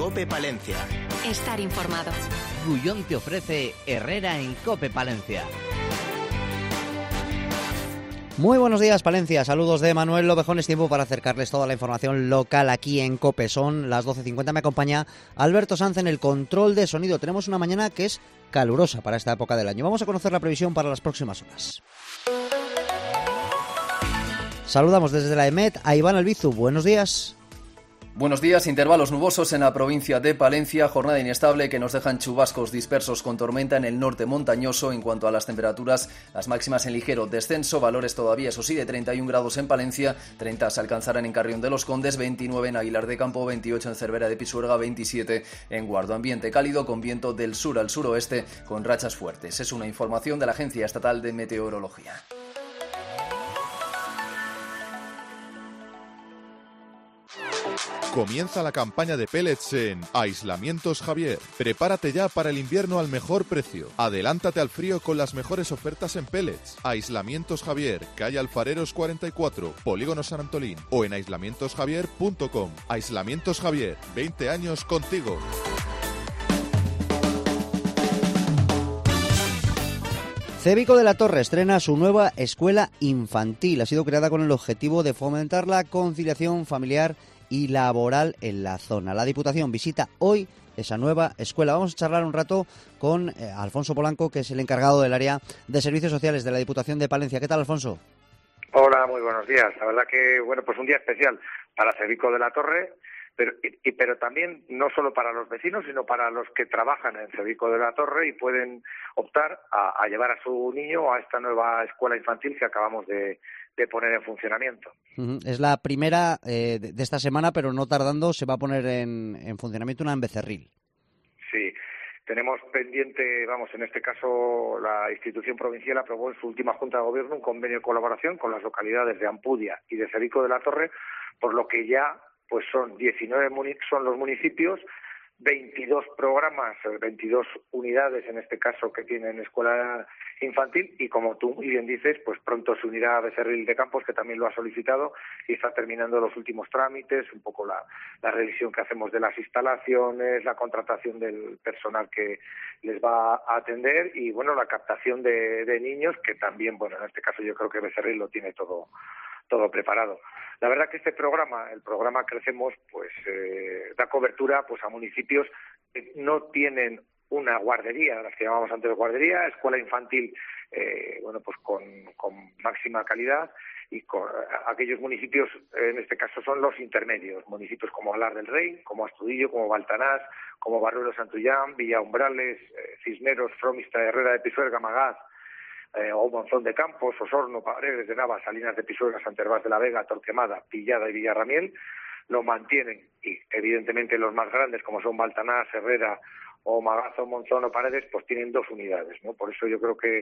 COPE Palencia. Estar informado. Gullón te ofrece Herrera en COPE Palencia. Muy buenos días, Palencia. Saludos de Manuel Lobejón. Es tiempo para acercarles toda la información local aquí en COPE. Son las 12:50. Me acompaña Alberto Sanz en el control de sonido. Tenemos una mañana que es calurosa para esta época del año. Vamos a conocer la previsión para las próximas horas. Saludamos desde la EMET a Iván Albizu. Buenos días. Buenos días. Intervalos nubosos en la provincia de Palencia, jornada inestable que nos dejan chubascos dispersos con tormenta en el norte montañoso. En cuanto a las temperaturas, las máximas en ligero descenso, valores todavía, eso sí, de 31 grados en Palencia, 30 se alcanzarán en Carrión de los Condes, 29 en Aguilar de Campo, 28 en Cervera de Pisuerga, 27 en Guardo. Ambiente cálido con viento del sur al suroeste con rachas fuertes. Es una información de la Agencia Estatal de Meteorología. Comienza la campaña de pellets en Aislamientos Javier. Prepárate ya para el invierno al mejor precio. Adelántate al frío con las mejores ofertas en pellets. Aislamientos Javier, calle Alfareros 44, Polígono San Antolín o en aislamientosjavier.com. Aislamientos Javier, 20 años contigo. Cévico de la Torre estrena su nueva escuela infantil. Ha sido creada con el objetivo de fomentar la conciliación familiar y laboral en la zona. La Diputación visita hoy esa nueva escuela. Vamos a charlar un rato con Alfonso Polanco, que es el encargado del área de servicios sociales de la Diputación de Palencia. ¿Qué tal, Alfonso? Hola, muy buenos días. La verdad que, bueno, pues un día especial para Cévico de la Torre, pero también no solo para los vecinos, sino para los que trabajan en Cévico de la Torre y pueden optar a llevar a su niño a esta nueva escuela infantil que acabamos de poner en funcionamiento. Es la primera de esta semana, pero no tardando se va a poner en funcionamiento una en Becerril. Sí, tenemos pendiente, en este caso la institución provincial aprobó en su última Junta de Gobierno un convenio de colaboración con las localidades de Ampudia y de Cévico de la Torre, por lo que ya pues son 19 son los municipios, 22 programas, 22 unidades en este caso que tienen escuela infantil y como tú muy bien dices, pues pronto se unirá a Becerril de Campos, que también lo ha solicitado y está terminando los últimos trámites, un poco la revisión que hacemos de las instalaciones, la contratación del personal que les va a atender y bueno, la captación de niños que también, bueno, en este caso yo creo que Becerril lo tiene todo preparado. La verdad que este programa, el programa Crecemos, pues da cobertura pues a municipios que no tienen una guardería, las que llamábamos antes guardería, escuela infantil, pues con máxima calidad y con aquellos municipios, en este caso son los intermedios, municipios como Alar del Rey, como Astudillo, como Baltanás, como Barruelo Santullán, Villa Umbrales, Cisneros, Fromista, Herrera de Pisuerga, Magaz, o Monzón de Campos, Osorno, Paredes de Navas, Salinas de Pisuerga, Sant Hervás de la Vega, Torquemada, Pillada y Villarramiel, lo mantienen y evidentemente los más grandes como son Baltanás, Herrera o Magazo, Monzón o Paredes, pues tienen 2 unidades, ¿no? Por eso yo creo que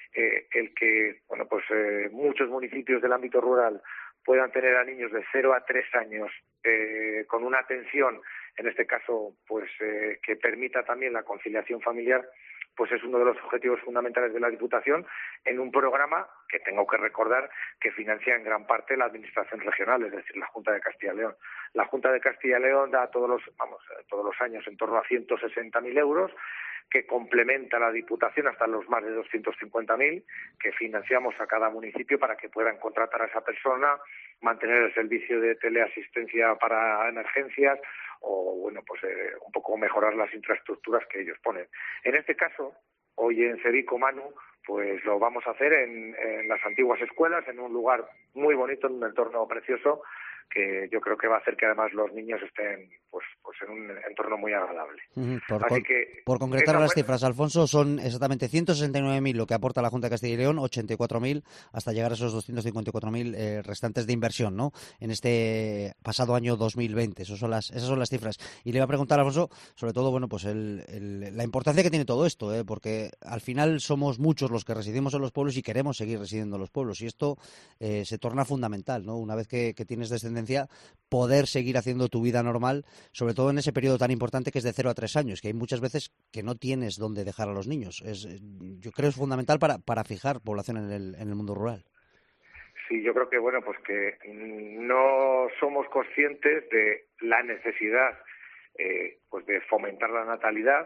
muchos municipios del ámbito rural puedan tener a niños de 0 a 3 años con una atención, en este caso, pues que permita también la conciliación familiar, pues es uno de los objetivos fundamentales de la Diputación en un programa que tengo que recordar que financia en gran parte la Administración regional, es decir, la Junta de Castilla y León. La Junta de Castilla y León da todos los años en torno a 160.000 euros, que complementa la Diputación hasta los más de 250.000, que financiamos a cada municipio para que puedan contratar a esa persona, mantener el servicio de teleasistencia para emergencias o, un poco mejorar las infraestructuras que ellos ponen. En este caso, hoy en Cévico, Manu, pues lo vamos a hacer en las antiguas escuelas, en un lugar muy bonito, en un entorno precioso, que yo creo que va a hacer que además los niños estén pues en un entorno muy agradable. Por concretar las cifras, Alfonso, son exactamente 169.000 lo que aporta la Junta de Castilla y León, 84.000 hasta llegar a esos 254.000 restantes de inversión, ¿no? En este pasado año 2020. Esas son las cifras. Y le iba a preguntar, Alfonso, sobre todo, la importancia que tiene todo esto, porque al final somos muchos los que residimos en los pueblos y queremos seguir residiendo en los pueblos. Y esto se torna fundamental, ¿no? Una vez que tienes descendencia, poder seguir haciendo tu vida normal, sobre todo en ese periodo tan importante que es de 0 a 3 años, que hay muchas veces que no tienes dónde dejar a los niños. Yo creo que es fundamental para fijar población en el mundo rural. Sí, yo creo que que no somos conscientes de la necesidad pues de fomentar la natalidad,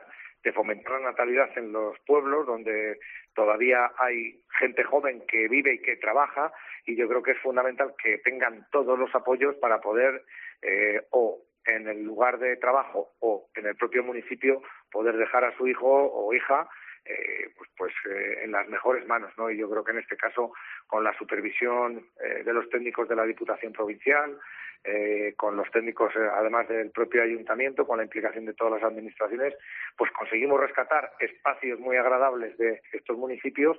en los pueblos donde todavía hay gente joven que vive y que trabaja, y yo creo que es fundamental que tengan todos los apoyos para poder o en el lugar de trabajo o en el propio municipio poder dejar a su hijo o hija en las mejores manos, ¿no? Y yo creo que en este caso, con la supervisión de los técnicos de la Diputación Provincial, con los técnicos además del propio ayuntamiento, con la implicación de todas las administraciones, pues conseguimos rescatar espacios muy agradables de estos municipios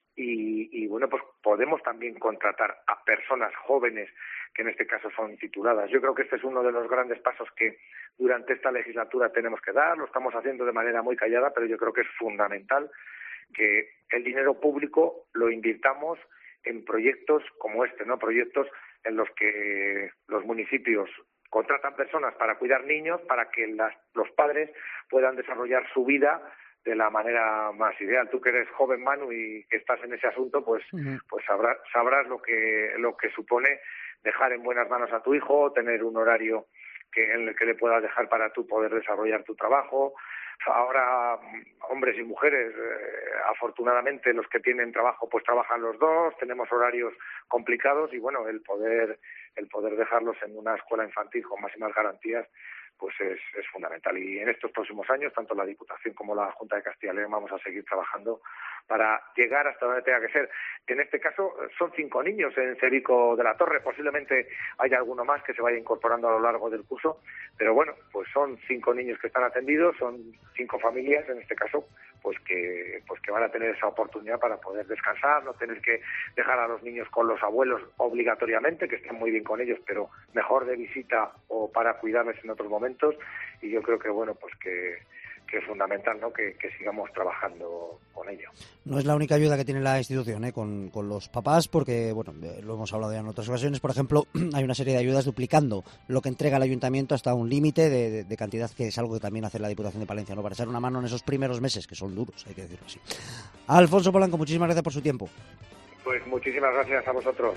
y bueno, pues podemos también contratar a personas jóvenes que en este caso son tituladas. Yo creo que este es uno de los grandes pasos que durante esta legislatura tenemos que dar. Lo estamos haciendo de manera muy callada, pero yo creo que es fundamental que el dinero público lo invirtamos en proyectos como este, ¿no? Proyectos en los que los municipios contratan personas para cuidar niños, para que los padres puedan desarrollar su vida de la manera más ideal. Tú que eres joven, Manu, y que estás en ese asunto, pues sabrás lo que supone dejar en buenas manos a tu hijo, tener un horario en el que le puedas dejar para tú poder desarrollar tu trabajo. Ahora, hombres y mujeres, afortunadamente los que tienen trabajo pues trabajan los dos, tenemos horarios complicados y bueno, el poder dejarlos en una escuela infantil con máximas garantías pues es fundamental. Y en estos próximos años, tanto la Diputación como la Junta de Castilla y León vamos a seguir trabajando para llegar hasta donde tenga que ser. En este caso son 5 niños en Cebico de la Torre, posiblemente haya alguno más que se vaya incorporando a lo largo del curso, pero bueno, pues son 5 niños que están atendidos, son 5 familias en este caso, pues que van a tener esa oportunidad para poder descansar, no tener que dejar a los niños con los abuelos obligatoriamente, que están muy bien con ellos, pero mejor de visita o para cuidarles en otros momentos. Y yo creo que bueno, pues que es fundamental, ¿no? Que sigamos trabajando con ello. No es la única ayuda que tiene la institución con los papás, porque bueno, lo hemos hablado ya en otras ocasiones. Por ejemplo, hay una serie de ayudas duplicando lo que entrega el ayuntamiento hasta un límite de cantidad, que es algo que también hace la Diputación de Palencia, ¿no? Para echar una mano en esos primeros meses, que son duros, hay que decirlo así. Alfonso Polanco, muchísimas gracias por su tiempo. Pues muchísimas gracias a vosotros.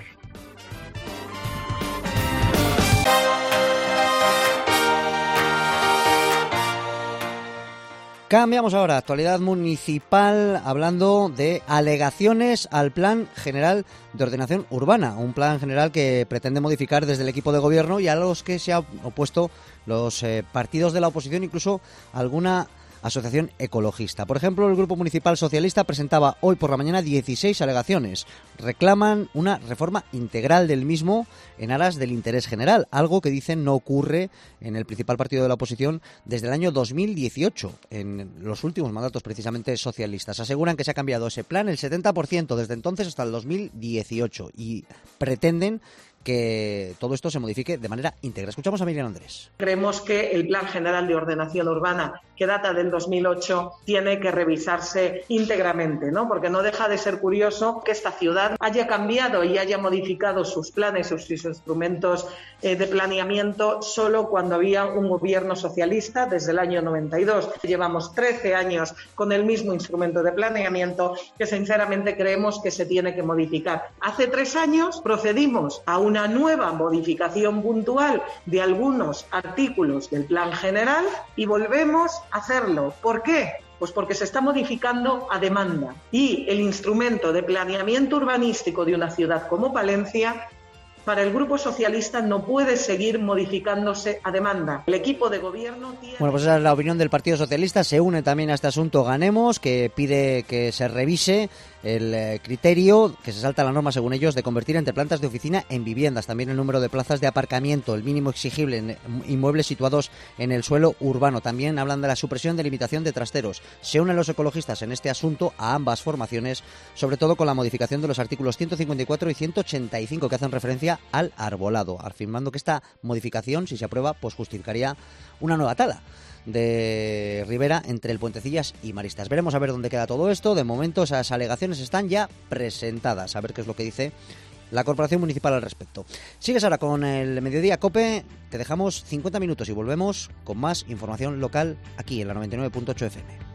Cambiamos ahora, actualidad municipal, hablando de alegaciones al Plan General de Ordenación Urbana, un plan general que pretende modificar desde el equipo de gobierno y a los que se han opuesto los partidos de la oposición, incluso alguna asociación ecologista. Por ejemplo, el Grupo Municipal Socialista presentaba hoy por la mañana 16 alegaciones. Reclaman una reforma integral del mismo en aras del interés general, algo que dicen no ocurre en el principal partido de la oposición desde el año 2018, en los últimos mandatos precisamente socialistas. Aseguran que se ha cambiado ese plan el 70% desde entonces hasta el 2018 y pretenden que todo esto se modifique de manera íntegra. Escuchamos a Miriam Andrés. Creemos que el Plan General de Ordenación Urbana, que data del 2008, tiene que revisarse íntegramente, ¿no? Porque no deja de ser curioso que esta ciudad haya cambiado y haya modificado sus planes, sus instrumentos de planeamiento solo cuando había un gobierno socialista desde el año 92. Llevamos 13 años con el mismo instrumento de planeamiento que sinceramente creemos que se tiene que modificar. Hace 3 años procedimos a una nueva modificación puntual de algunos artículos del Plan General y volvemos a hacerlo. ¿Por qué? Pues porque se está modificando a demanda y el instrumento de planeamiento urbanístico de una ciudad como Palencia, para el Grupo Socialista, no puede seguir modificándose a demanda. El equipo de gobierno tiene... Bueno, pues esa es la opinión del Partido Socialista. Se une también a este asunto Ganemos, que pide que se revise el criterio, que se salta la norma, según ellos, de convertir entre plantas de oficina en viviendas. También el número de plazas de aparcamiento, el mínimo exigible en inmuebles situados en el suelo urbano. También hablan de la supresión de limitación de trasteros. Se unen los ecologistas en este asunto a ambas formaciones, sobre todo con la modificación de los artículos 154 y 185, que hacen referencia al arbolado, afirmando que esta modificación, si se aprueba, pues justificaría una nueva tala de ribera entre el Puentecillas y Maristas. Veremos a ver dónde queda todo esto. De momento esas alegaciones están ya presentadas. A ver qué es lo que dice la Corporación Municipal al respecto. Sigues ahora con el Mediodía COPE. Te dejamos 50 minutos y volvemos con más información local aquí en la 99.8 FM.